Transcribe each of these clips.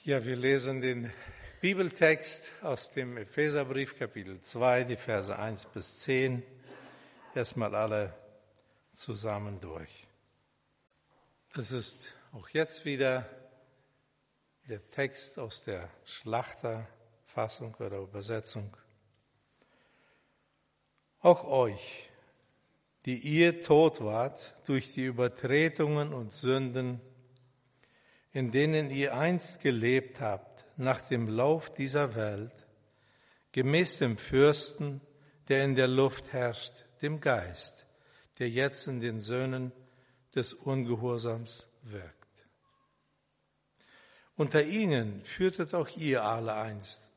Ja, wir lesen den Bibeltext aus dem Epheserbrief, Kapitel 2, die Verse 1 bis 10. Erstmal alle zusammen durch. Das ist auch jetzt wieder der Text aus der Schlachterfassung oder Übersetzung. Auch euch, die ihr tot wart durch die Übertretungen und Sünden, in denen ihr einst gelebt habt, nach dem Lauf dieser Welt, gemäß dem Fürsten, der in der Luft herrscht, dem Geist, der jetzt in den Söhnen des Ungehorsams wirkt. Unter ihnen führten auch wir alle einst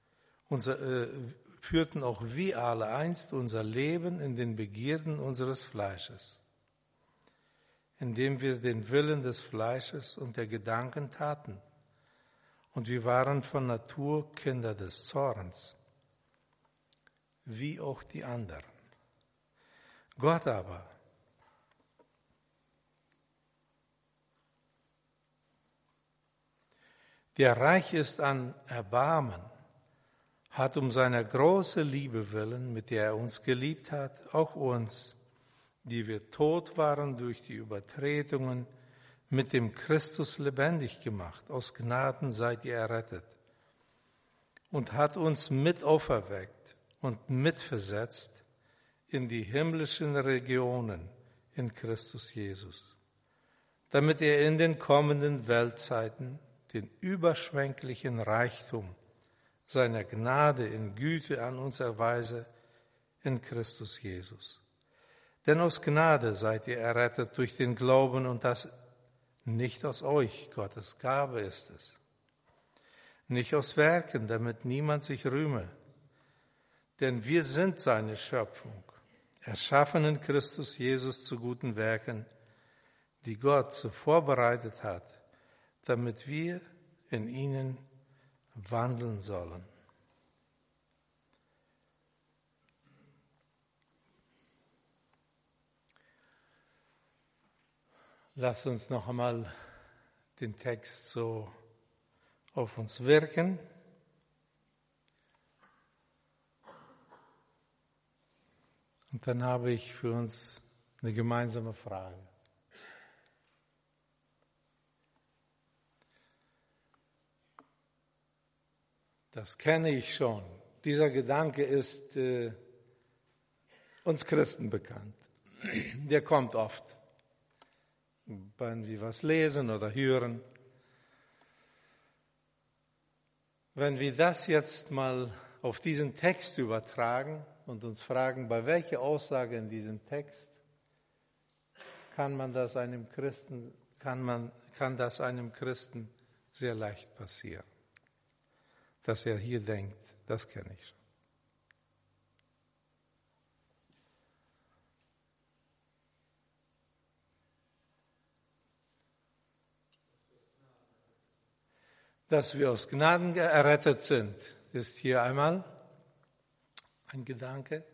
unser Leben in den Begierden unseres Fleisches, indem wir den Willen des Fleisches und der Gedanken taten. Und wir waren von Natur Kinder des Zorns, wie auch die anderen. Gott aber, der reich ist an Erbarmen, hat um seiner großen Liebe willen, mit der er uns geliebt hat, auch uns, die wir tot waren durch die Übertretungen, mit dem Christus lebendig gemacht. Aus Gnaden seid ihr errettet. Und hat uns mit auferweckt und mitversetzt in die himmlischen Regionen in Christus Jesus, damit er in den kommenden Weltzeiten den überschwänglichen Reichtum seiner Gnade in Güte an uns erweise in Christus Jesus. Denn aus Gnade seid ihr errettet durch den Glauben und das nicht aus euch, Gottes Gabe ist es. Nicht aus Werken, damit niemand sich rühme. Denn wir sind seine Schöpfung, erschaffen in Christus Jesus zu guten Werken, die Gott zuvor bereitet hat, damit wir in ihnen wandeln sollen. Lass uns noch einmal den Text so auf uns wirken. Und dann habe ich für uns eine gemeinsame Frage. Das kenne ich schon. Dieser Gedanke ist uns Christen bekannt. Der kommt oft, wenn wir was lesen oder hören. Wenn wir das jetzt mal auf diesen Text übertragen und uns fragen, bei welcher Aussage in diesem Text kann das einem Christen sehr leicht passieren, dass er hier denkt, das kenne ich schon. Dass wir aus Gnaden errettet sind, ist hier einmal ein Gedanke.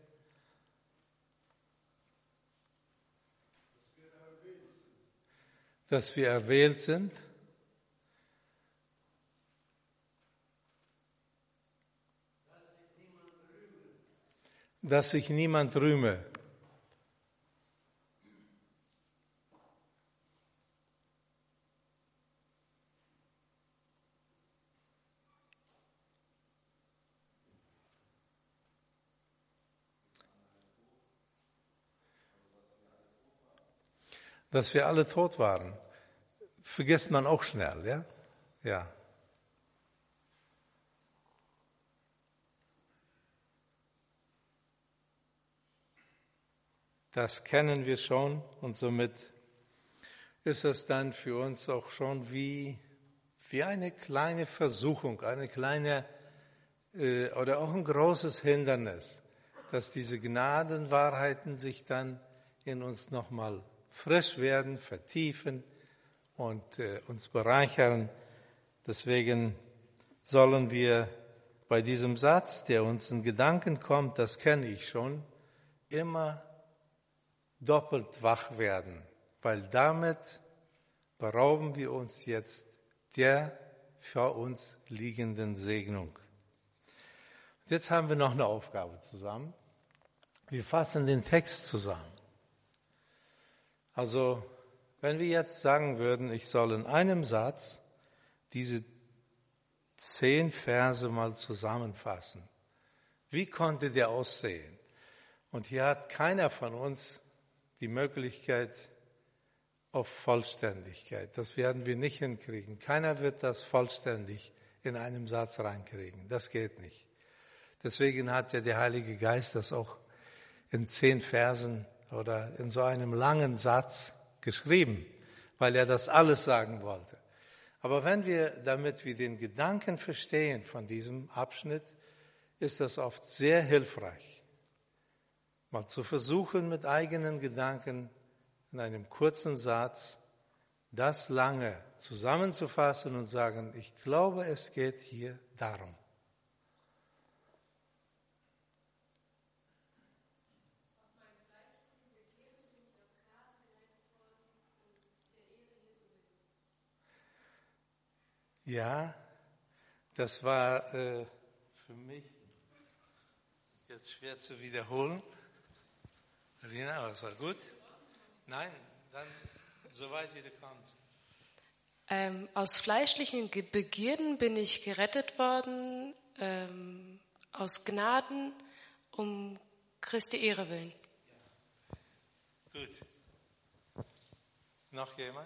Dass wir erwählt sind. Dass sich niemand rühme. Dass wir alle tot waren, vergisst man auch schnell, ja? Ja. Das kennen wir schon und somit ist es dann für uns auch schon wie eine kleine Versuchung, eine kleine oder auch ein großes Hindernis, dass diese Gnadenwahrheiten sich dann in uns nochmal frisch werden, vertiefen und uns bereichern. Deswegen sollen wir bei diesem Satz, der uns in Gedanken kommt, das kenne ich schon, immer doppelt wach werden, weil damit berauben wir uns jetzt der vor uns liegenden Segnung. Und jetzt haben wir noch eine Aufgabe zusammen. Wir fassen den Text zusammen. Also, wenn wir jetzt sagen würden, ich soll in einem Satz diese 10 Verse mal zusammenfassen, wie konnte der aussehen? Und hier hat keiner von uns die Möglichkeit auf Vollständigkeit. Das werden wir nicht hinkriegen. Keiner wird das vollständig in einem Satz reinkriegen. Das geht nicht. Deswegen hat ja der Heilige Geist das auch in 10 Versen oder in so einem langen Satz geschrieben, weil er das alles sagen wollte. Aber damit wir den Gedanken verstehen von diesem Abschnitt, ist das oft sehr hilfreich, mal zu versuchen, mit eigenen Gedanken in einem kurzen Satz das lange zusammenzufassen und sagen, ich glaube, es geht hier darum. Ja, das war für mich jetzt schwer zu wiederholen. Rina, was war gut? Nein, dann soweit wie du kommst. Aus fleischlichen Begierden bin ich gerettet worden, aus Gnaden, um Christi Ehre willen. Ja. Gut. Noch jemand?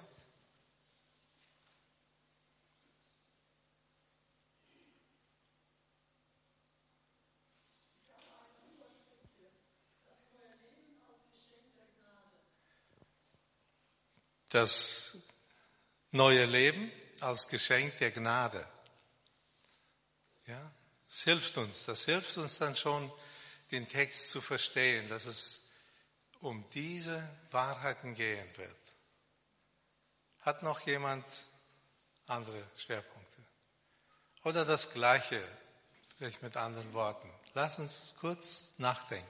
Das neue Leben als Geschenk der Gnade. Ja, das hilft uns dann schon, den Text zu verstehen, dass es um diese Wahrheiten gehen wird. Hat noch jemand andere Schwerpunkte? Oder das Gleiche, vielleicht mit anderen Worten. Lass uns kurz nachdenken.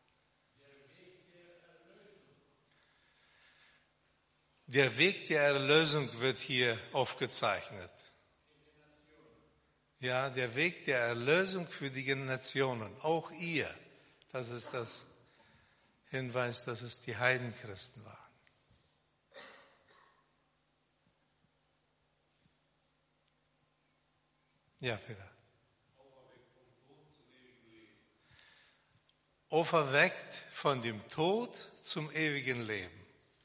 Der Weg der Erlösung wird hier aufgezeichnet. Ja, der Weg der Erlösung für die Nationen, auch ihr. Das ist das Hinweis, dass es die Heidenchristen waren. Ja, bitte. Auferweckt von dem Tod zum ewigen Leben.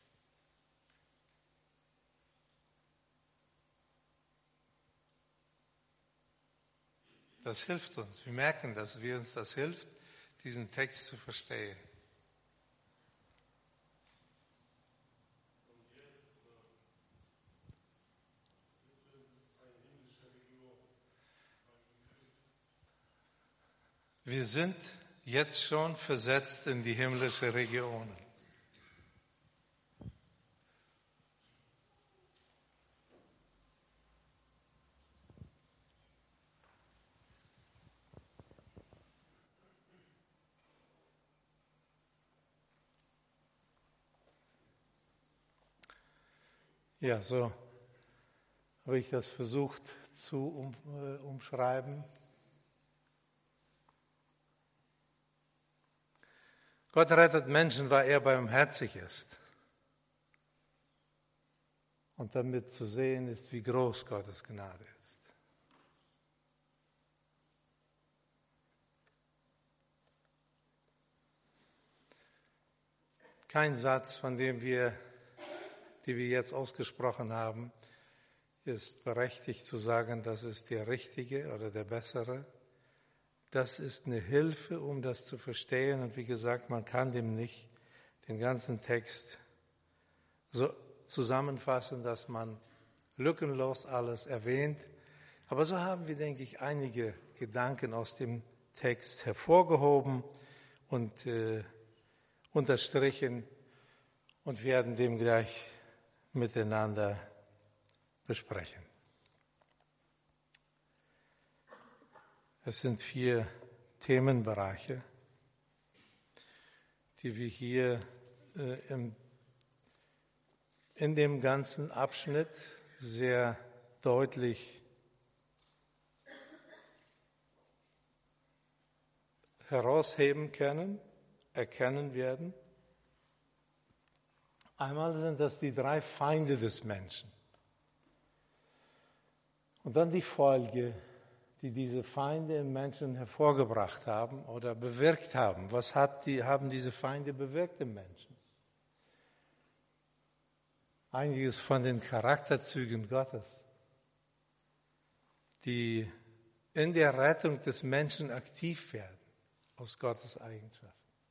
Das hilft uns. Wir merken, dass uns das hilft, diesen Text zu verstehen. Wir sind jetzt schon versetzt in die himmlische Regionen. Ja, so habe ich das versucht zu umschreiben. Gott rettet Menschen, weil er barmherzig ist. Und damit zu sehen ist, wie groß Gottes Gnade ist. Kein Satz, von dem die wir jetzt ausgesprochen haben, ist berechtigt zu sagen, das ist der richtige oder der bessere. Das ist eine Hilfe, um das zu verstehen. Und wie gesagt, man kann dem nicht den ganzen Text so zusammenfassen, dass man lückenlos alles erwähnt. Aber so haben wir, denke ich, einige Gedanken aus dem Text hervorgehoben und unterstrichen und werden dem gleich miteinander besprechen. Es sind 4 Themenbereiche, die wir hier in dem ganzen Abschnitt sehr deutlich herausheben können, erkennen werden. Einmal sind das die 3 Feinde des Menschen. Und dann die Folge, die diese Feinde im Menschen hervorgebracht haben oder bewirkt haben. Was haben diese Feinde bewirkt im Menschen? Einiges von den Charakterzügen Gottes, die in der Rettung des Menschen aktiv werden, aus Gottes Eigenschaften.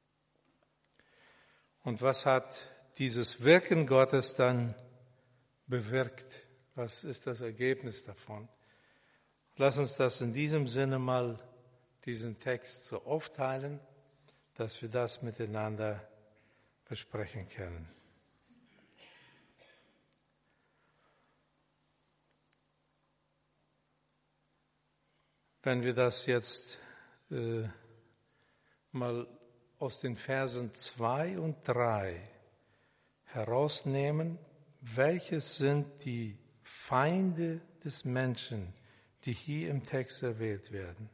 Und was hat dieses Wirken Gottes dann bewirkt? Was ist das Ergebnis davon? Lass uns das in diesem Sinne mal, diesen Text so aufteilen, dass wir das miteinander besprechen können. Wenn wir das jetzt mal aus den Versen 2 und 3 herausnehmen, welches sind die Feinde des Menschen, die hier im Text erwähnt werden?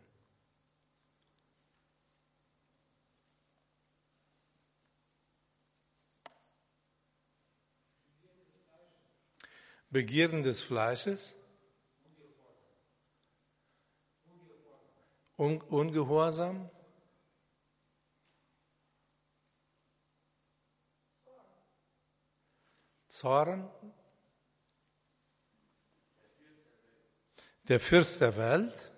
Begierden des Fleisches, Ungehorsam, Zorn, der Fürst der Welt,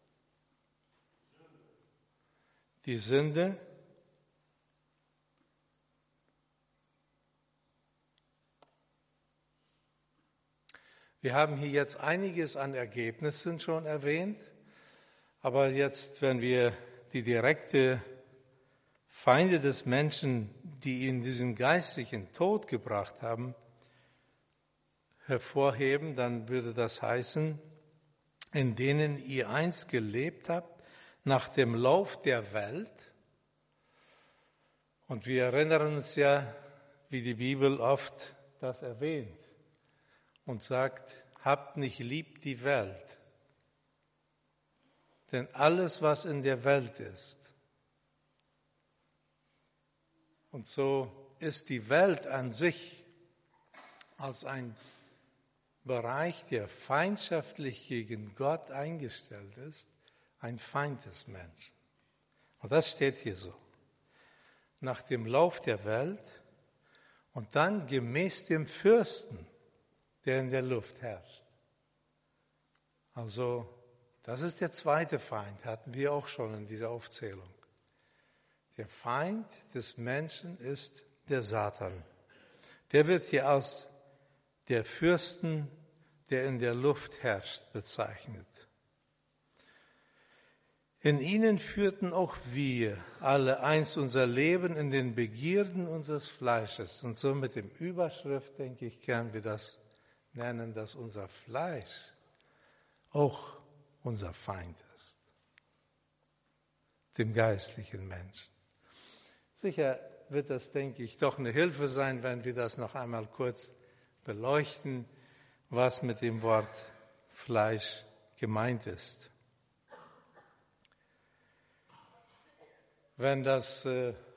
die Sünde, wir haben hier jetzt einiges an Ergebnissen schon erwähnt, aber jetzt, wenn wir die direkte Feinde des Menschen, die ihn diesen geistlichen Tod gebracht haben, hervorheben, dann würde das heißen, in denen ihr einst gelebt habt, nach dem Lauf der Welt. Und wir erinnern uns ja, wie die Bibel oft das erwähnt und sagt, habt nicht lieb die Welt. Denn alles, was in der Welt ist, und so ist die Welt an sich als ein Bereich, der feindschaftlich gegen Gott eingestellt ist, ein Feind des Menschen. Und das steht hier so. Nach dem Lauf der Welt und dann gemäß dem Fürsten, der in der Luft herrscht. Also, das ist der zweite Feind, hatten wir auch schon in dieser Aufzählung. Der Feind des Menschen ist der Satan. Der wird hier als der Fürsten, der in der Luft herrscht, bezeichnet. In ihnen führten auch wir alle einst unser Leben in den Begierden unseres Fleisches. Und so mit dem Überschrift, denke ich, können wir das nennen, dass unser Fleisch auch unser Feind ist, dem geistlichen Menschen. Sicher wird das, denke ich, doch eine Hilfe sein, wenn wir das noch einmal kurz beleuchten, was mit dem Wort Fleisch gemeint ist. Wenn das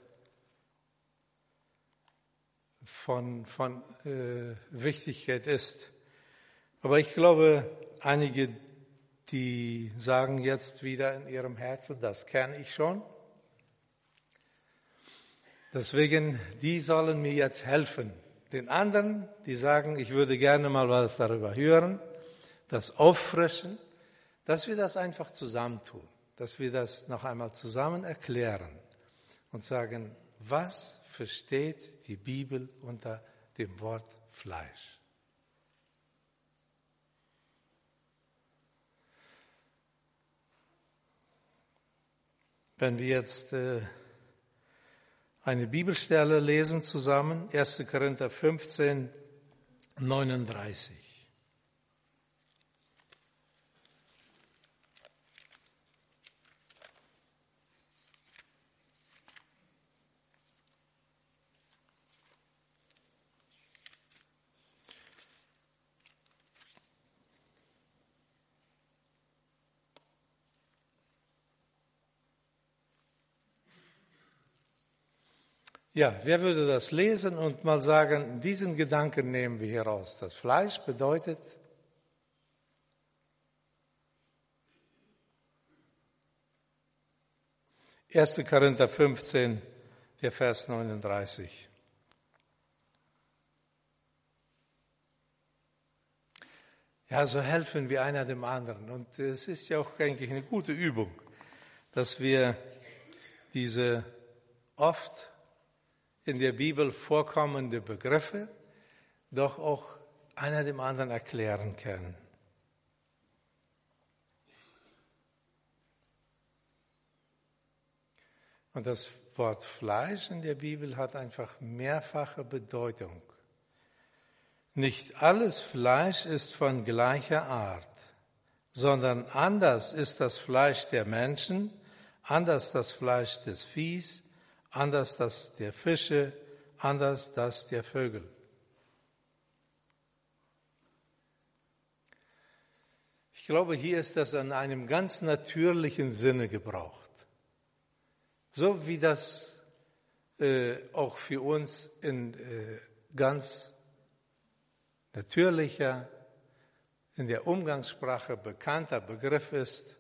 von Wichtigkeit ist. Aber ich glaube, einige, die sagen jetzt wieder in ihrem Herzen, das kenne ich schon. Deswegen, die sollen mir jetzt helfen. Den anderen, die sagen, ich würde gerne mal was darüber hören, das auffrischen, dass wir das einfach zusammentun, dass wir das noch einmal zusammen erklären und sagen, was versteht die Bibel unter dem Wort Fleisch? Wenn wir jetzt eine Bibelstelle lesen zusammen, 1. Korinther 15, 39. Ja, wer würde das lesen und mal sagen, diesen Gedanken nehmen wir hier raus. Das Fleisch bedeutet, 1. Korinther 15, der Vers 39. Ja, so helfen wir einer dem anderen. Und es ist ja auch eigentlich eine gute Übung, dass wir diese oft in der Bibel vorkommende Begriffe doch auch einer dem anderen erklären können. Und das Wort Fleisch in der Bibel hat einfach mehrfache Bedeutung. Nicht alles Fleisch ist von gleicher Art, sondern anders ist das Fleisch der Menschen, anders das Fleisch des Viehs, anders das der Fische, anders das der Vögel. Ich glaube, hier ist das in einem ganz natürlichen Sinne gebraucht. So wie das auch für uns in ganz natürlicher, in der Umgangssprache bekannter Begriff ist.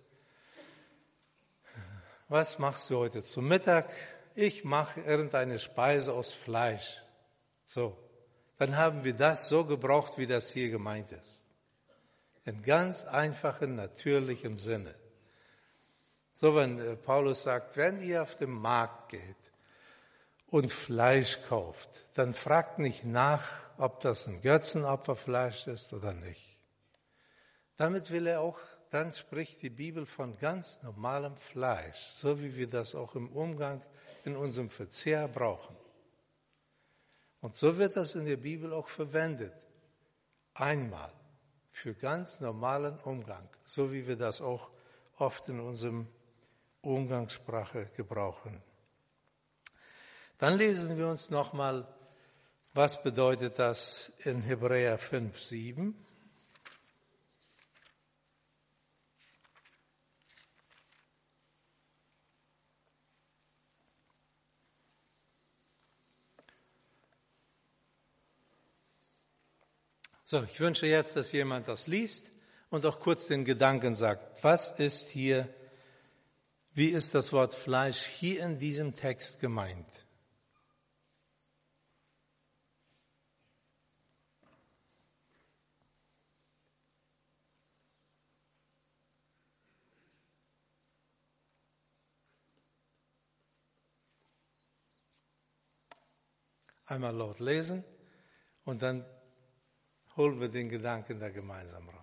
Was machst du heute zum Mittag? Ich mache irgendeine Speise aus Fleisch. So, dann haben wir das so gebraucht, wie das hier gemeint ist. In ganz einfachen, natürlichem Sinne. So, wenn Paulus sagt, wenn ihr auf den Markt geht und Fleisch kauft, dann fragt nicht nach, ob das ein Götzenopferfleisch ist oder nicht. Damit will er auch, dann spricht die Bibel von ganz normalem Fleisch, so wie wir das auch im Umgang in unserem Verzehr brauchen. Und so wird das in der Bibel auch verwendet. Einmal für ganz normalen Umgang, so wie wir das auch oft in unserem Umgangssprache gebrauchen. Dann lesen wir uns nochmal, was bedeutet das in Hebräer 5, 7. So, ich wünsche jetzt, dass jemand das liest und auch kurz den Gedanken sagt. Was ist hier, wie ist das Wort Fleisch hier in diesem Text gemeint? Einmal laut lesen und dann holen wir den Gedanken da gemeinsam raus.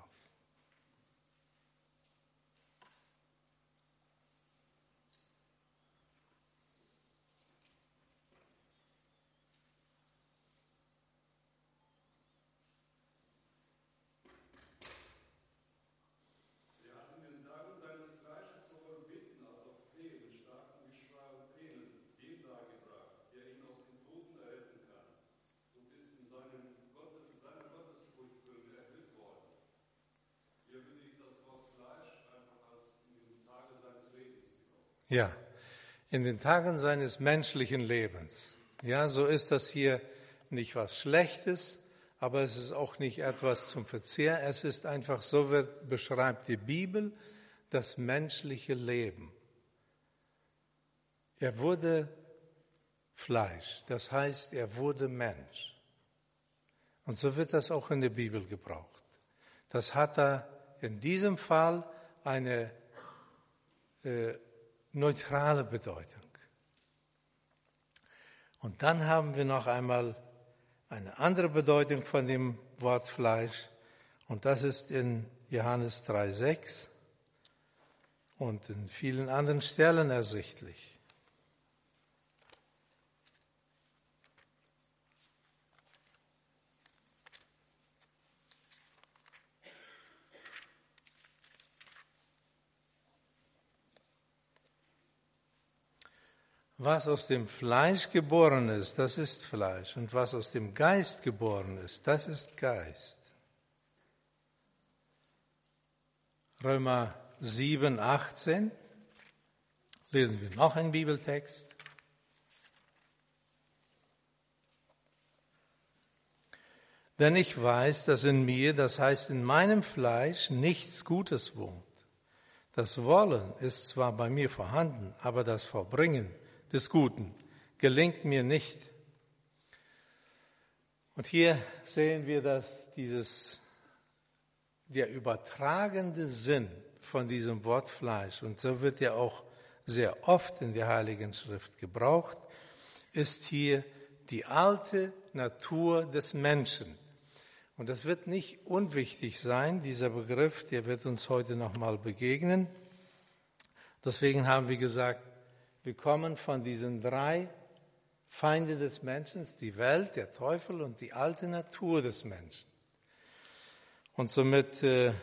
Ja, in den Tagen seines menschlichen Lebens. Ja, so ist das hier nicht was Schlechtes, aber es ist auch nicht etwas zum Verzehr. Es ist einfach, so beschreibt die Bibel das menschliche Leben. Er wurde Fleisch, das heißt, er wurde Mensch. Und so wird das auch in der Bibel gebraucht. Das hat da in diesem Fall eine neutrale Bedeutung. Und dann haben wir noch einmal eine andere Bedeutung von dem Wort Fleisch. Und das ist in Johannes 3,6 und in vielen anderen Stellen ersichtlich. Was aus dem Fleisch geboren ist, das ist Fleisch. Und was aus dem Geist geboren ist, das ist Geist. Römer 7, 18. Lesen wir noch einen Bibeltext. Denn ich weiß, dass in mir, das heißt in meinem Fleisch, nichts Gutes wohnt. Das Wollen ist zwar bei mir vorhanden, aber das Vollbringen des Guten gelingt mir nicht. Und hier sehen wir, dass der übertragende Sinn von diesem Wort Fleisch, und so wird ja auch sehr oft in der Heiligen Schrift gebraucht, ist hier die alte Natur des Menschen. Und das wird nicht unwichtig sein, dieser Begriff, der wird uns heute nochmal begegnen. Deswegen haben wir gesagt, wir kommen von diesen 3 Feinde des Menschen, die Welt, der Teufel und die alte Natur des Menschen. Und somit,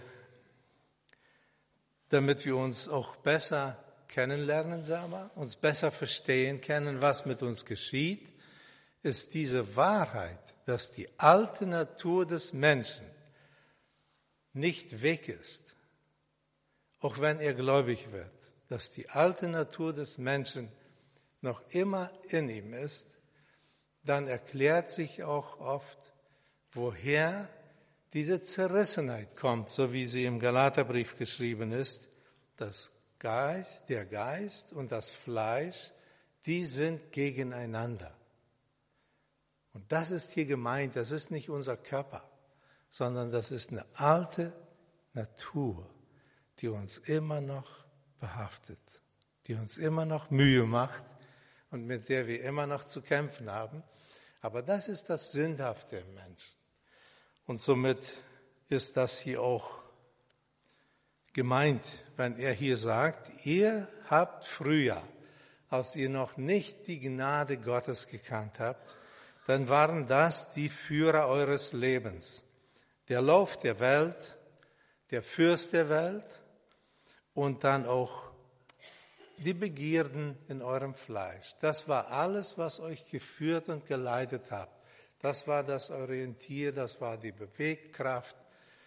damit wir uns auch besser kennenlernen, uns besser verstehen können, was mit uns geschieht, ist diese Wahrheit, dass die alte Natur des Menschen nicht weg ist, auch wenn er gläubig wird, dass die alte Natur des Menschen noch immer in ihm ist, dann erklärt sich auch oft, woher diese Zerrissenheit kommt, so wie sie im Galaterbrief geschrieben ist. Der Geist und das Fleisch, die sind gegeneinander. Und das ist hier gemeint, das ist nicht unser Körper, sondern das ist eine alte Natur, die uns immer noch behaftet, die uns immer noch Mühe macht und mit der wir immer noch zu kämpfen haben. Aber das ist das Sündhafte im Menschen. Und somit ist das hier auch gemeint, wenn er hier sagt, ihr habt früher, als ihr noch nicht die Gnade Gottes gekannt habt, dann waren das die Führer eures Lebens. Der Lauf der Welt, der Fürst der Welt und dann auch die Begierden in eurem Fleisch. Das war alles, was euch geführt und geleitet hat. Das war das Orientier, das war die Bewegkraft,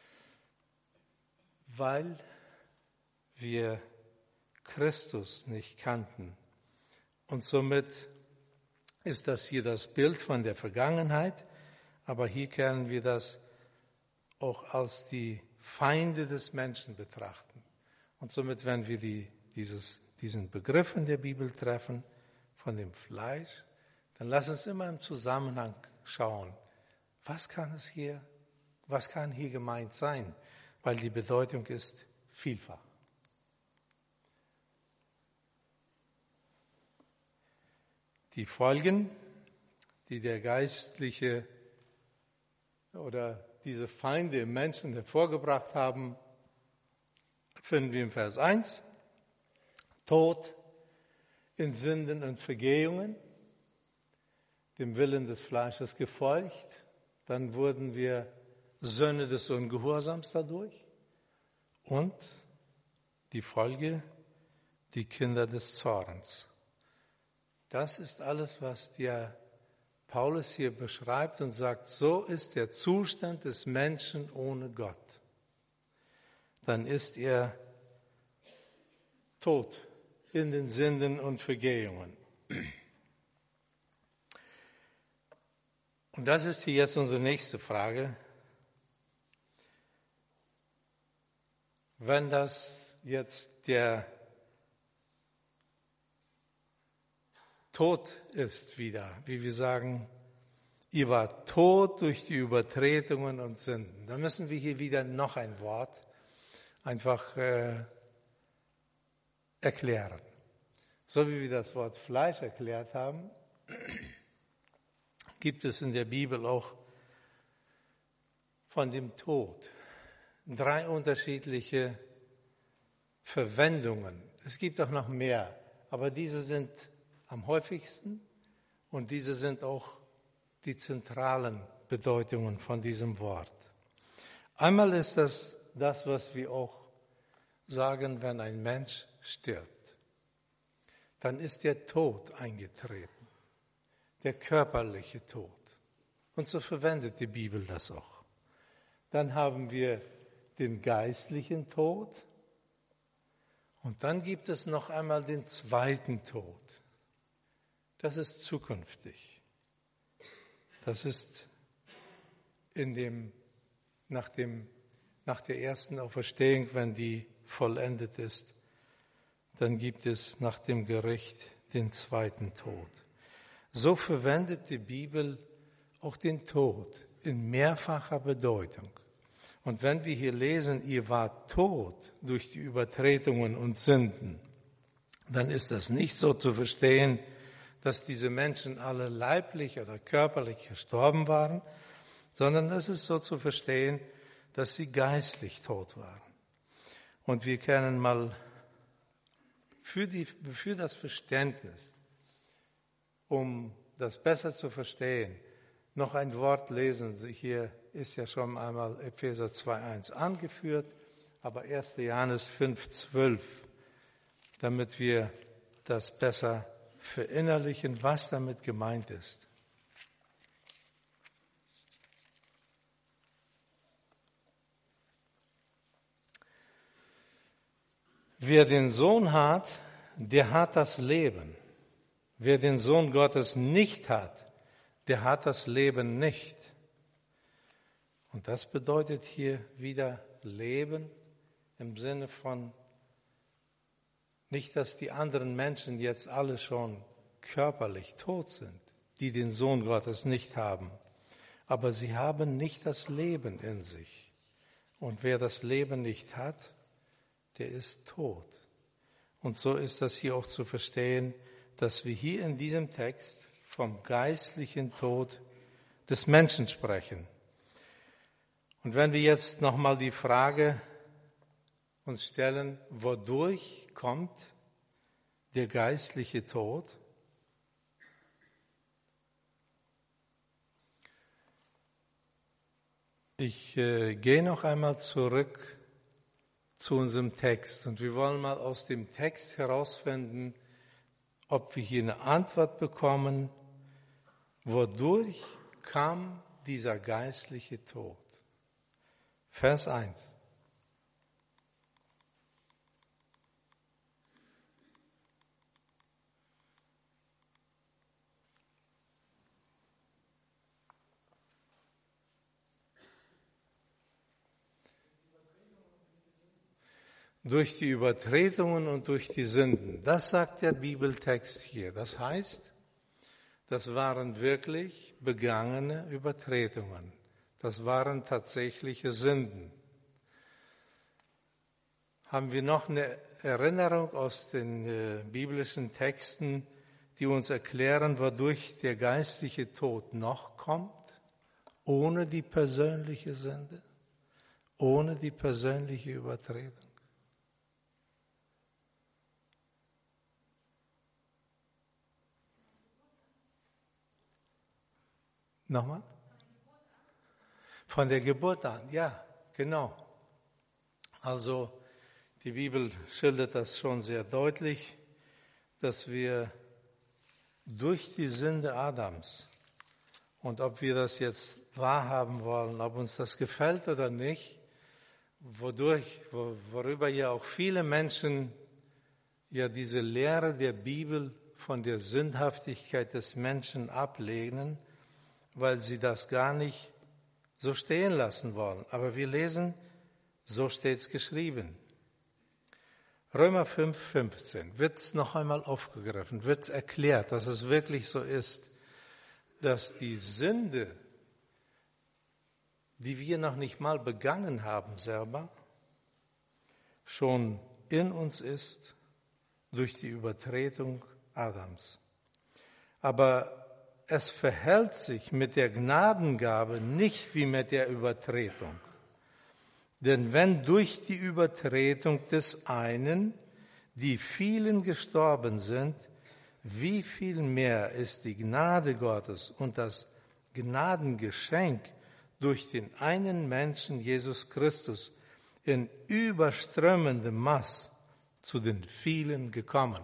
weil wir Christus nicht kannten. Und somit ist das hier das Bild von der Vergangenheit, aber hier können wir das auch als die Feinde des Menschen betrachten. Und somit, wenn wir diesen Begriff in der Bibel treffen, von dem Fleisch, dann lass uns immer im Zusammenhang schauen, was kann hier gemeint sein, weil die Bedeutung ist vielfach. Die Folgen, die der geistliche oder diese Feinde im Menschen hervorgebracht haben, finden wir im Vers 1. Tod in Sünden und Vergehungen, dem Willen des Fleisches gefolgt. Dann wurden wir Söhne des Ungehorsams dadurch. Und die Folge, die Kinder des Zorns. Das ist alles, was der Paulus hier beschreibt und sagt, so ist der Zustand des Menschen ohne Gott. Dann ist er tot in den Sünden und Vergehungen. Und das ist hier jetzt unsere nächste Frage. Wenn das jetzt der Tod ist wieder, wie wir sagen, ihr wart tot durch die Übertretungen und Sünden, dann müssen wir hier wieder noch ein Wort einfach erklären. So wie wir das Wort Fleisch erklärt haben, gibt es in der Bibel auch von dem Tod 3 unterschiedliche Verwendungen. Es gibt auch noch mehr, aber diese sind am häufigsten und diese sind auch die zentralen Bedeutungen von diesem Wort. Einmal ist das, was wir auch sagen, wenn ein Mensch stirbt, dann ist der Tod eingetreten, der körperliche Tod. Und so verwendet die Bibel das auch. Dann haben wir den geistlichen Tod und dann gibt es noch einmal den zweiten Tod. Das ist zukünftig. Das ist nach der ersten Auferstehung, wenn die vollendet ist, dann gibt es nach dem Gericht den zweiten Tod. So verwendet die Bibel auch den Tod in mehrfacher Bedeutung. Und wenn wir hier lesen, ihr wart tot durch die Übertretungen und Sünden, dann ist das nicht so zu verstehen, dass diese Menschen alle leiblich oder körperlich gestorben waren, sondern es ist so zu verstehen, dass sie geistlich tot waren. Und wir können mal für das Verständnis, um das besser zu verstehen, noch ein Wort lesen. Hier ist ja schon einmal Epheser 2,1 angeführt, aber 1. Johannes 5,12, damit wir das besser verinnerlichen, was damit gemeint ist. Wer den Sohn hat, der hat das Leben. Wer den Sohn Gottes nicht hat, der hat das Leben nicht. Und das bedeutet hier wieder Leben im Sinne von nicht, dass die anderen Menschen jetzt alle schon körperlich tot sind, die den Sohn Gottes nicht haben. Aber sie haben nicht das Leben in sich. Und wer das Leben nicht hat, der ist tot. Und so ist das hier auch zu verstehen, dass wir hier in diesem Text vom geistlichen Tod des Menschen sprechen. Und wenn wir jetzt nochmal die Frage uns stellen, wodurch kommt der geistliche Tod? Ich gehe noch einmal zurück zu unserem Text und wir wollen mal aus dem Text herausfinden, ob wir hier eine Antwort bekommen, wodurch kam dieser geistliche Tod? Vers 1. Durch die Übertretungen und durch die Sünden. Das sagt der Bibeltext hier. Das heißt, das waren wirklich begangene Übertretungen. Das waren tatsächliche Sünden. Haben wir noch eine Erinnerung aus den biblischen Texten, die uns erklären, wodurch der geistliche Tod noch kommt? Ohne die persönliche Sünde, ohne die persönliche Übertretung. Nochmal? Von der Geburt an, ja, genau. Also die Bibel schildert das schon sehr deutlich, dass wir durch die Sünde Adams, und ob wir das jetzt wahrhaben wollen, ob uns das gefällt oder nicht, worüber ja auch viele Menschen ja diese Lehre der Bibel von der Sündhaftigkeit des Menschen ablehnen, weil sie das gar nicht so stehen lassen wollen. Aber wir lesen, so steht es geschrieben. Römer 5,15 wird es noch einmal aufgegriffen, wird es erklärt, dass es wirklich so ist, dass die Sünde, die wir noch nicht mal begangen haben selber, schon in uns ist durch die Übertretung Adams. Aber es verhält sich mit der Gnadengabe nicht wie mit der Übertretung. Denn wenn durch die Übertretung des einen die vielen gestorben sind, wie viel mehr ist die Gnade Gottes und das Gnadengeschenk durch den einen Menschen, Jesus Christus, in überströmendem Maß zu den vielen gekommen.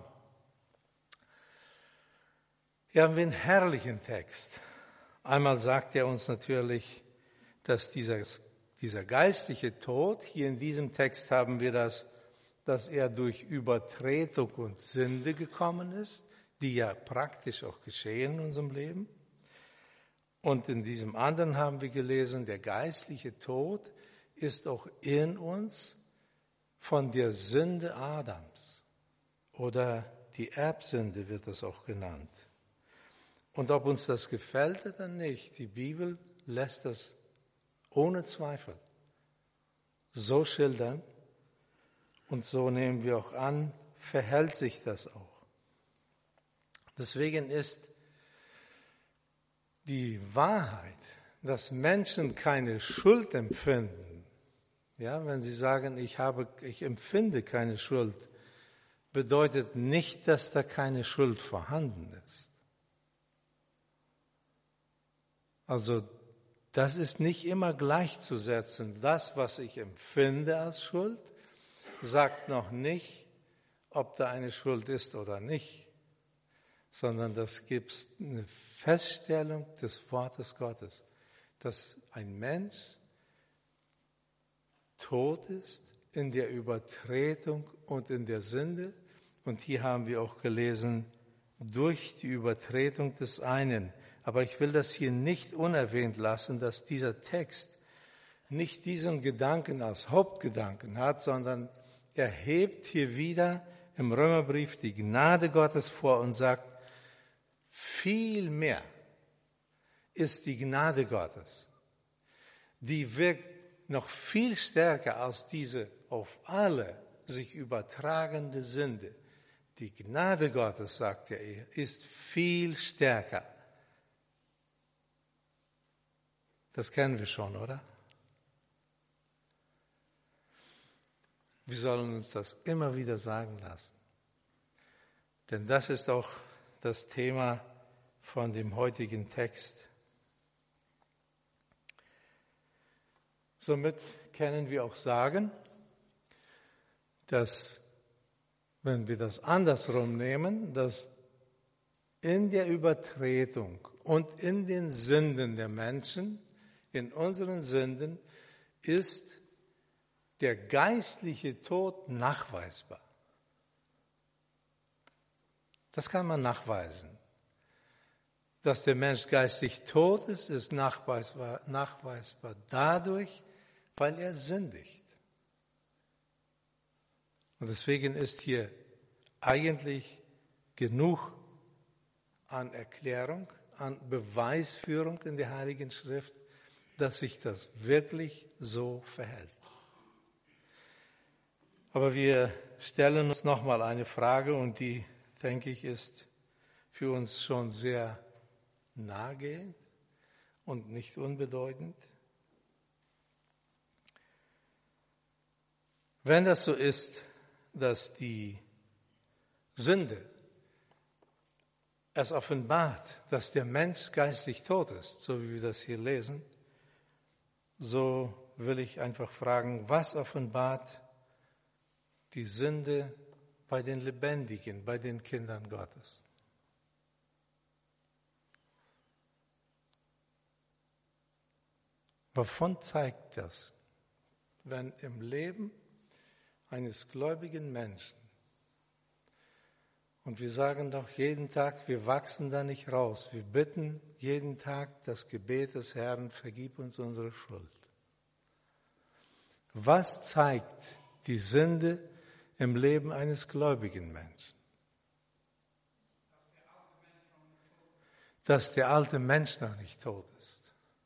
Hier haben wir einen herrlichen Text. Einmal sagt er uns natürlich, dass dieser geistliche Tod, hier in diesem Text haben wir das, dass er durch Übertretung und Sünde gekommen ist, die ja praktisch auch geschehen in unserem Leben. Und in diesem anderen haben wir gelesen, der geistliche Tod ist auch in uns von der Sünde Adams oder die Erbsünde wird das auch genannt. Und ob uns das gefällt oder nicht, die Bibel lässt das ohne Zweifel so schildern und so nehmen wir auch an, verhält sich das auch. Deswegen ist die Wahrheit, dass Menschen keine Schuld empfinden, ja, wenn sie sagen, ich empfinde keine Schuld, bedeutet nicht, dass da keine Schuld vorhanden ist. Also das ist nicht immer gleichzusetzen. Das, was ich empfinde als Schuld, sagt noch nicht, ob da eine Schuld ist oder nicht, sondern das gibt eine Feststellung des Wortes Gottes, dass ein Mensch tot ist in der Übertretung und in der Sünde. Und hier haben wir auch gelesen, durch die Übertretung des einen. Aber ich will das hier nicht unerwähnt lassen, dass dieser Text nicht diesen Gedanken als Hauptgedanken hat, sondern er hebt hier wieder im Römerbrief die Gnade Gottes vor und sagt, viel mehr ist die Gnade Gottes. Die wirkt noch viel stärker als diese auf alle sich übertragende Sünde. Die Gnade Gottes, sagt er, ist viel stärker. Das kennen wir schon, oder? Wir sollen uns das immer wieder sagen lassen. Denn das ist auch das Thema von dem heutigen Text. Somit können wir auch sagen, dass, wenn wir das andersrum nehmen, dass in der Übertretung und in den Sünden der Menschen, in unseren Sünden, ist der geistliche Tod nachweisbar. Das kann man nachweisen. Dass der Mensch geistig tot ist, ist nachweisbar dadurch, weil er sündigt. Und deswegen ist hier eigentlich genug an Erklärung, an Beweisführung in der Heiligen Schrift, dass sich das wirklich so verhält. Aber wir stellen uns nochmal eine Frage und die, denke ich, ist für uns schon sehr nahegehend und nicht unbedeutend. Wenn das so ist, dass die Sünde es offenbart, dass der Mensch geistlich tot ist, so wie wir das hier lesen, so will ich einfach fragen, was offenbart die Sünde bei den Lebendigen, bei den Kindern Gottes? Wovon zeigt das, wenn im Leben eines gläubigen Menschen, und wir sagen doch jeden Tag, wir wachsen da nicht raus, wir bitten jeden Tag das Gebet des Herrn, vergib uns unsere Schuld. Was zeigt die Sünde im Leben eines gläubigen Menschen? Dass der alte Mensch noch nicht tot ist.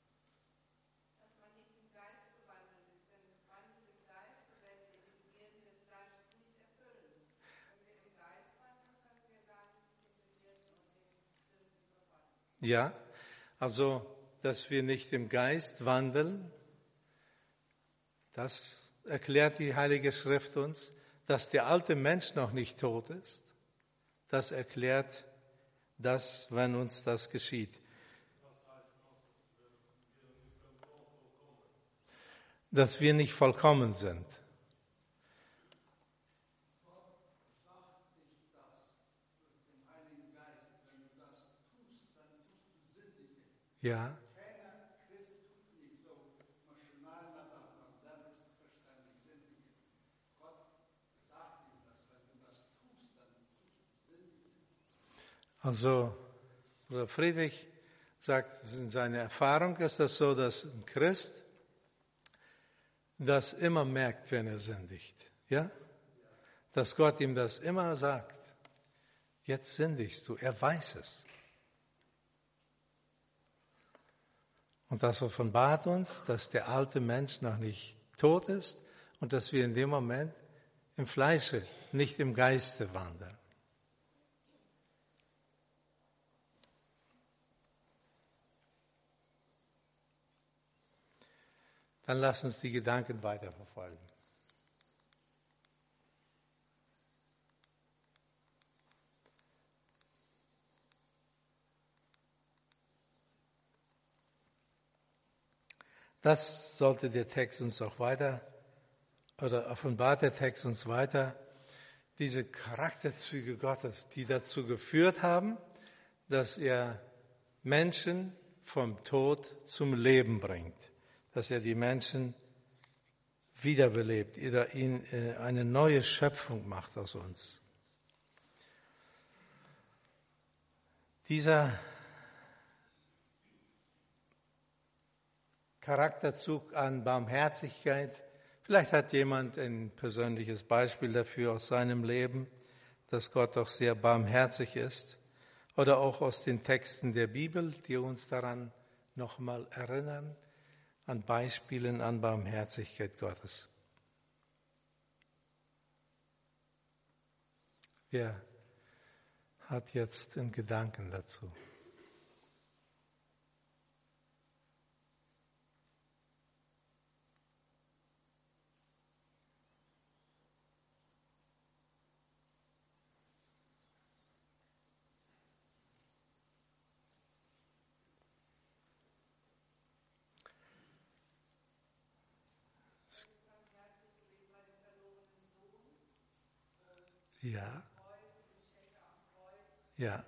Ja, also, dass wir nicht im Geist wandeln, das erklärt die Heilige Schrift uns. Dass der alte Mensch noch nicht tot ist, das erklärt das, wenn uns das geschieht. Dass wir nicht vollkommen sind. Ja. Keiner Christ tut nicht so maschinal, dass man selbstverständlich sündigen. Gott sagt ihm das, wenn du das tust, dann tust du sündigen. Also, Bruder Friedrich sagt, in seiner Erfahrung ist das so, dass ein Christ das immer merkt, wenn er sündigt. Ja? Dass Gott ihm das immer sagt. Jetzt sündigst du. Er weiß es. Und das offenbart uns, dass der alte Mensch noch nicht tot ist und dass wir in dem Moment im Fleische, nicht im Geiste wandern. Dann lass uns die Gedanken weiterverfolgen. Das sollte der Text uns auch weiter, oder offenbart der Text uns weiter, diese Charakterzüge Gottes, die dazu geführt haben, dass er Menschen vom Tod zum Leben bringt, dass er die Menschen wiederbelebt, ihn eine neue Schöpfung macht aus uns. Dieser Charakterzug an Barmherzigkeit, vielleicht hat jemand ein persönliches Beispiel dafür aus seinem Leben, dass Gott auch sehr barmherzig ist, oder auch aus den Texten der Bibel, die uns daran nochmal erinnern, an Beispielen an Barmherzigkeit Gottes. Wer hat jetzt einen Gedanken dazu? Ja. Ja.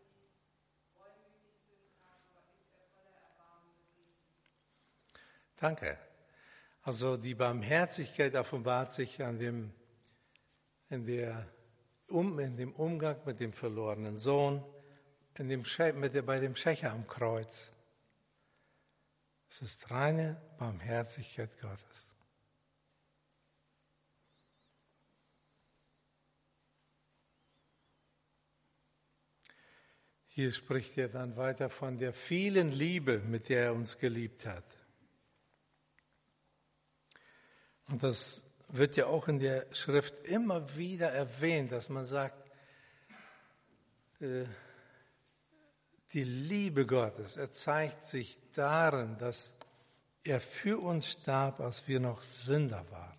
Danke. Also die Barmherzigkeit offenbart sich in dem Umgang mit dem verlorenen Sohn, bei dem Schächer am Kreuz. Es ist reine Barmherzigkeit Gottes. Hier spricht er dann weiter von der vielen Liebe, mit der er uns geliebt hat. Und das wird ja auch in der Schrift immer wieder erwähnt, dass man sagt, die Liebe Gottes erzeigt sich darin, dass er für uns starb, als wir noch Sünder waren.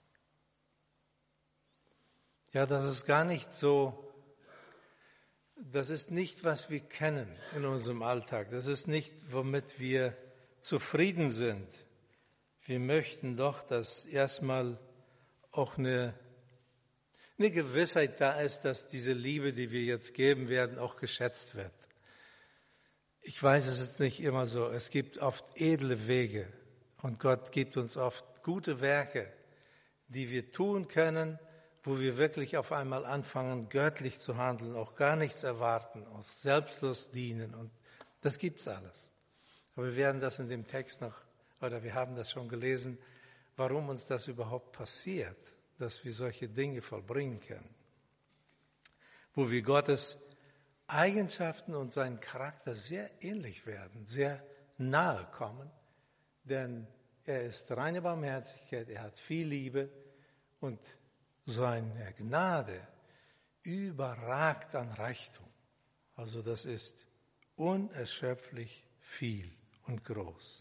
Ja, das ist gar nicht so. Das ist nicht, was wir kennen in unserem Alltag. Das ist nicht, womit wir zufrieden sind. Wir möchten doch, dass erstmal auch eine Gewissheit da ist, dass diese Liebe, die wir jetzt geben werden, auch geschätzt wird. Ich weiß, es ist nicht immer so. Es gibt oft edle Wege und Gott gibt uns oft gute Werke, die wir tun können, wo wir wirklich auf einmal anfangen, göttlich zu handeln, auch gar nichts erwarten, aus selbstlos dienen. Und das gibt's alles. Aber wir werden das in dem Text wir haben das schon gelesen, warum uns das überhaupt passiert, dass wir solche Dinge vollbringen können. Wo wir Gottes Eigenschaften und seinen Charakter sehr ähnlich werden, sehr nahe kommen, denn er ist reine Barmherzigkeit, er hat viel Liebe und seine Gnade überragt an Reichtum. Also das ist unerschöpflich viel und groß.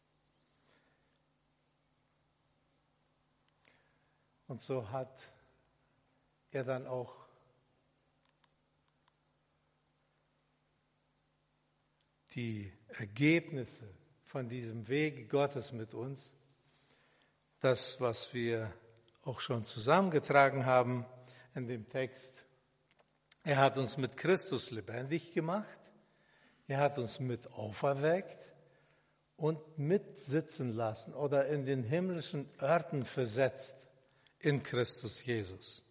Und so hat er dann auch die Ergebnisse von diesem Weg Gottes mit uns, das, was wir auch schon zusammengetragen haben in dem Text. Er hat uns mit Christus lebendig gemacht, er hat uns mit auferweckt und mitsitzen lassen oder in den himmlischen Örten versetzt in Christus Jesus.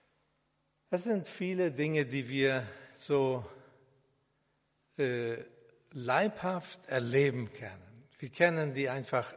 Das sind viele Dinge, die wir so leibhaft erleben können. Wir können die einfach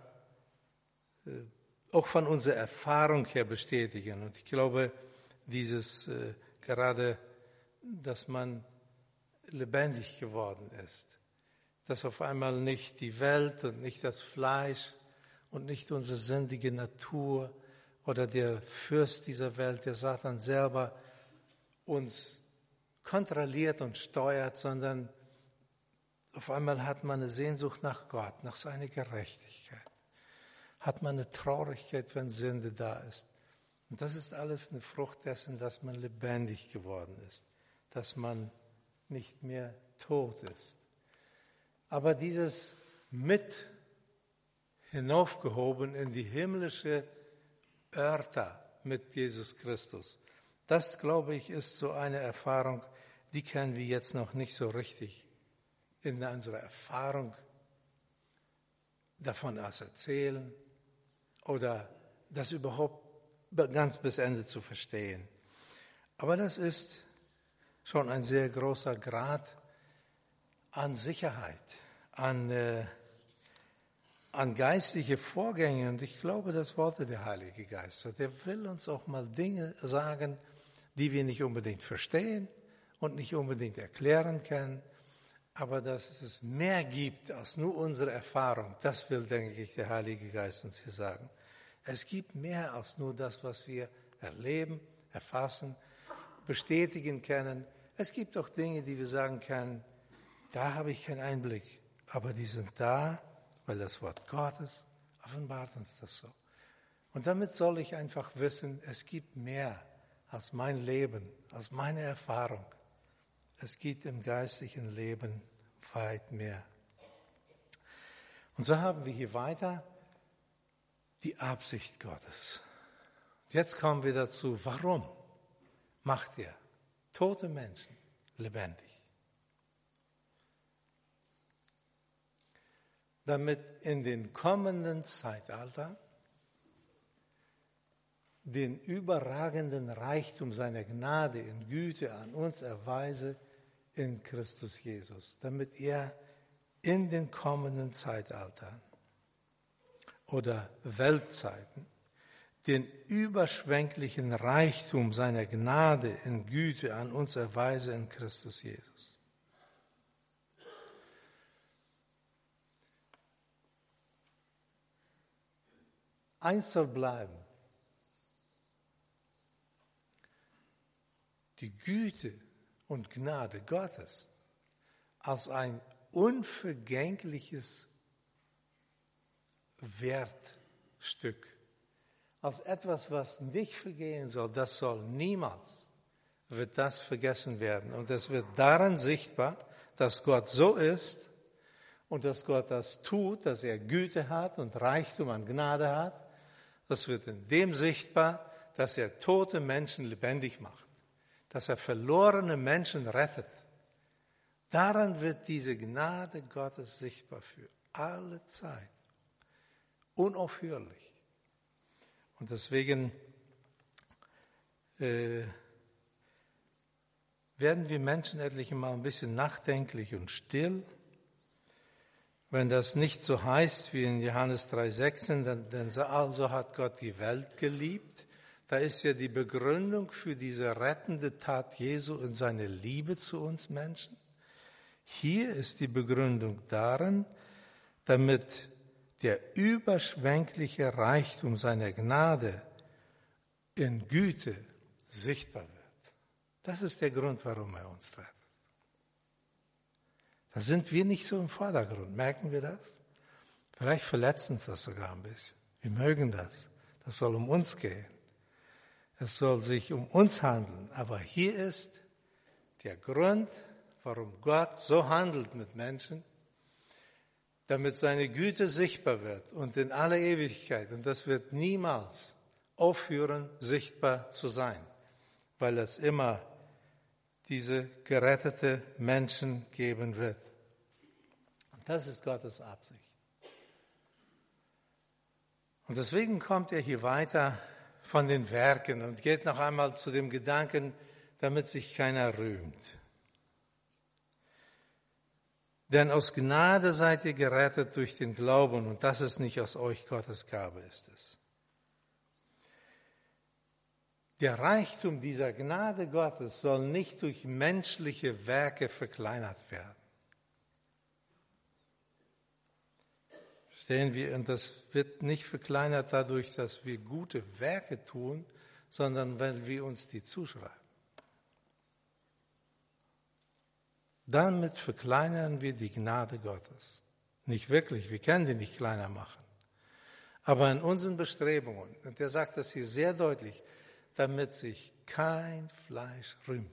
auch von unserer Erfahrung her bestätigen. Und ich glaube, dieses gerade, dass man lebendig geworden ist, dass auf einmal nicht die Welt und nicht das Fleisch und nicht unsere sündige Natur oder der Fürst dieser Welt, der Satan selber, uns kontrolliert und steuert, sondern auf einmal hat man eine Sehnsucht nach Gott, nach seiner Gerechtigkeit. Hat man eine Traurigkeit, wenn Sünde da ist. Und das ist alles eine Frucht dessen, dass man lebendig geworden ist, dass man nicht mehr tot ist. Aber dieses mit hinaufgehoben in die himmlische Örter mit Jesus Christus, das, glaube ich, ist so eine Erfahrung, die können wir jetzt noch nicht so richtig in unserer Erfahrung davon erzählen oder das überhaupt ganz bis Ende zu verstehen. Aber das ist schon ein sehr großer Grad an Sicherheit, an geistliche Vorgänge. Und ich glaube, das wollte der Heilige Geist. Der will uns auch mal Dinge sagen, die wir nicht unbedingt verstehen und nicht unbedingt erklären können. Aber dass es mehr gibt als nur unsere Erfahrung, das will, denke ich, der Heilige Geist uns hier sagen. Es gibt mehr als nur das, was wir erleben, erfassen, bestätigen können. Es gibt auch Dinge, die wir sagen können, da habe ich keinen Einblick. Aber die sind da, weil das Wort Gottes offenbart uns das so. Und damit soll ich einfach wissen, es gibt mehr als mein Leben, als meine Erfahrung. Es gibt im geistlichen Leben weit mehr. Und so haben wir hier weiter die Absicht Gottes. Jetzt kommen wir dazu, warum macht er tote Menschen lebendig? Damit in den kommenden Zeitalter den überragenden Reichtum seiner Gnade in Güte an uns erweise in Christus Jesus, damit er in den kommenden Zeitaltern oder Weltzeiten den überschwänglichen Reichtum seiner Gnade in Güte an uns erweise in Christus Jesus. Eins soll bleiben. Die Güte und Gnade Gottes als ein unvergängliches Wertstück, als etwas, was nicht vergehen soll, das soll niemals, wird das vergessen werden. Und es wird daran sichtbar, dass Gott so ist und dass Gott das tut, dass er Güte hat und Reichtum an Gnade hat. Das wird in dem sichtbar, dass er tote Menschen lebendig macht, dass er verlorene Menschen rettet. Daran wird diese Gnade Gottes sichtbar für alle Zeit, unaufhörlich. Und deswegen werden wir Menschen etliche Mal ein bisschen nachdenklich und still, wenn das nicht so heißt wie in Johannes 3,16, denn also hat Gott die Welt geliebt. Da ist ja die Begründung für diese rettende Tat Jesu in seine Liebe zu uns Menschen. Hier ist die Begründung darin, damit der überschwängliche Reichtum seiner Gnade in Güte sichtbar wird. Das ist der Grund, warum er uns rettet. Da sind wir nicht so im Vordergrund, merken wir das? Vielleicht verletzt uns das sogar ein bisschen. Wir mögen das. Das soll um uns gehen. Es soll sich um uns handeln. Aber hier ist der Grund, warum Gott so handelt mit Menschen, damit seine Güte sichtbar wird und in aller Ewigkeit. Und das wird niemals aufhören, sichtbar zu sein, weil es immer diese gerettete Menschen geben wird. Und das ist Gottes Absicht. Und deswegen kommt er hier weiter von den Werken und geht noch einmal zu dem Gedanken, damit sich keiner rühmt. Denn aus Gnade seid ihr gerettet durch den Glauben, und das ist nicht aus euch, Gottes Gabe ist es. Der Reichtum dieser Gnade Gottes soll nicht durch menschliche Werke verkleinert werden. Verstehen wir? Und das wird nicht verkleinert dadurch, dass wir gute Werke tun, sondern weil wir uns die zuschreiben. Damit verkleinern wir die Gnade Gottes. Nicht wirklich, wir können die nicht kleiner machen. Aber in unseren Bestrebungen, und er sagt das hier sehr deutlich, damit sich kein Fleisch rühmt.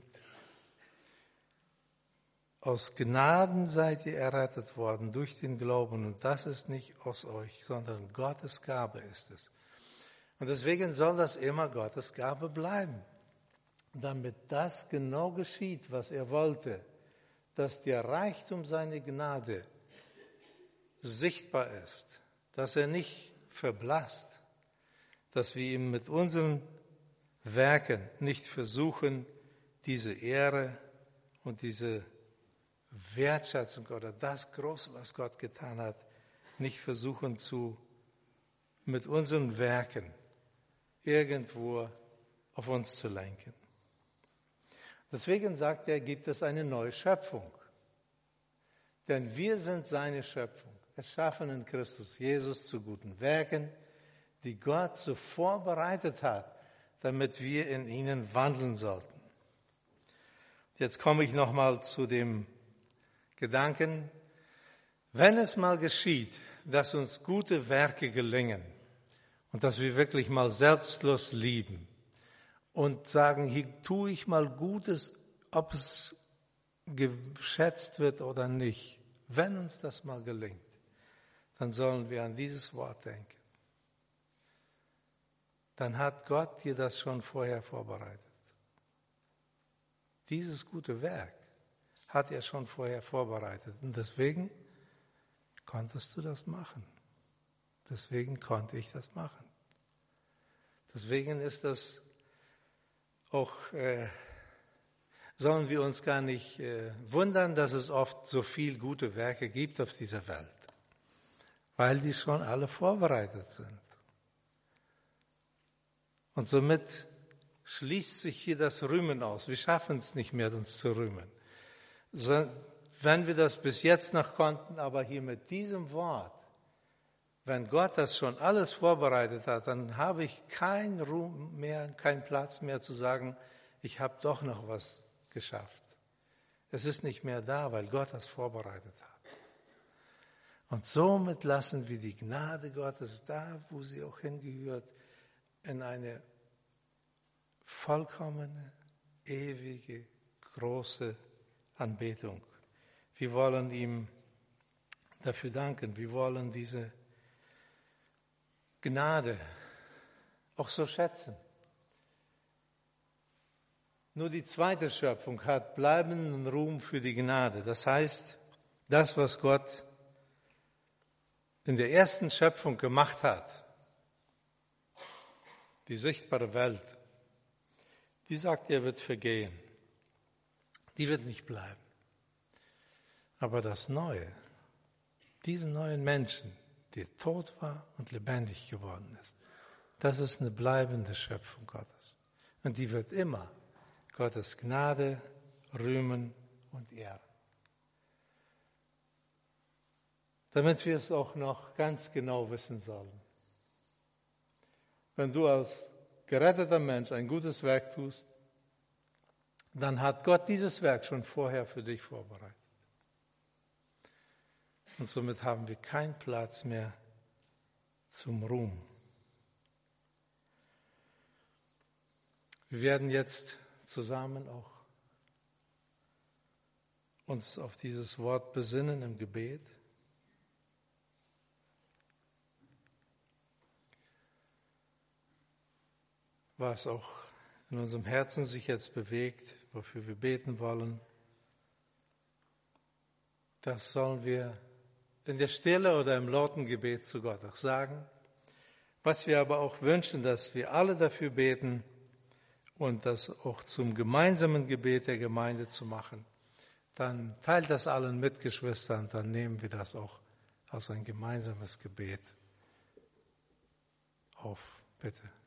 Aus Gnaden seid ihr errettet worden durch den Glauben, und das ist nicht aus euch, sondern Gottes Gabe ist es. Und deswegen soll das immer Gottes Gabe bleiben, damit das genau geschieht, was er wollte, dass der Reichtum seiner Gnade sichtbar ist, dass er nicht verblasst, dass wir ihm mit unseren Werken nicht versuchen, diese Ehre und diese Wertschätzung oder das Große, was Gott getan hat, nicht versuchen mit unseren Werken irgendwo auf uns zu lenken. Deswegen sagt er, gibt es eine neue Schöpfung. Denn wir sind seine Schöpfung, erschaffen in Christus Jesus zu guten Werken, die Gott so vorbereitet hat, damit wir in ihnen wandeln sollten. Jetzt komme ich nochmal zu dem Gedanken, wenn es mal geschieht, dass uns gute Werke gelingen und dass wir wirklich mal selbstlos lieben und sagen, hier tue ich mal Gutes, ob es geschätzt wird oder nicht, wenn uns das mal gelingt, dann sollen wir an dieses Wort denken. Dann hat Gott dir das schon vorher vorbereitet. Dieses gute Werk hat er schon vorher vorbereitet. Und deswegen konntest du das machen. Deswegen konnte ich das machen. Deswegen ist das auch, sollen wir uns gar nicht wundern, dass es oft so viel gute Werke gibt auf dieser Welt. Weil die schon alle vorbereitet sind. Und somit schließt sich hier das Rühmen aus. Wir schaffen es nicht mehr, uns zu rühmen. Wenn wir das bis jetzt noch konnten, aber hier mit diesem Wort, wenn Gott das schon alles vorbereitet hat, dann habe ich keinen Ruhm mehr, keinen Platz mehr zu sagen, ich habe doch noch was geschafft. Es ist nicht mehr da, weil Gott das vorbereitet hat. Und somit lassen wir die Gnade Gottes da, wo sie auch hingehört, in eine vollkommene, ewige, große Anbetung. Wir wollen ihm dafür danken. Wir wollen diese Gnade auch so schätzen. Nur die zweite Schöpfung hat bleibenden Ruhm für die Gnade. Das heißt, das, was Gott in der ersten Schöpfung gemacht hat, die sichtbare Welt, die sagt, er wird vergehen. Die wird nicht bleiben. Aber das Neue, diesen neuen Menschen, der tot war und lebendig geworden ist, das ist eine bleibende Schöpfung Gottes. Und die wird immer Gottes Gnade rühmen und ehren. Damit wir es auch noch ganz genau wissen sollen. Wenn du als geretteter Mensch ein gutes Werk tust, dann hat Gott dieses Werk schon vorher für dich vorbereitet. Und somit haben wir keinen Platz mehr zum Ruhm. Wir werden jetzt zusammen auch uns auf dieses Wort besinnen im Gebet. Was auch in unserem Herzen sich jetzt bewegt, wofür wir beten wollen, das sollen wir in der Stille oder im lauten Gebet zu Gott auch sagen. Was wir aber auch wünschen, dass wir alle dafür beten und das auch zum gemeinsamen Gebet der Gemeinde zu machen, dann teilt das allen mit, Geschwistern, dann nehmen wir das auch als ein gemeinsames Gebet auf. Bitte.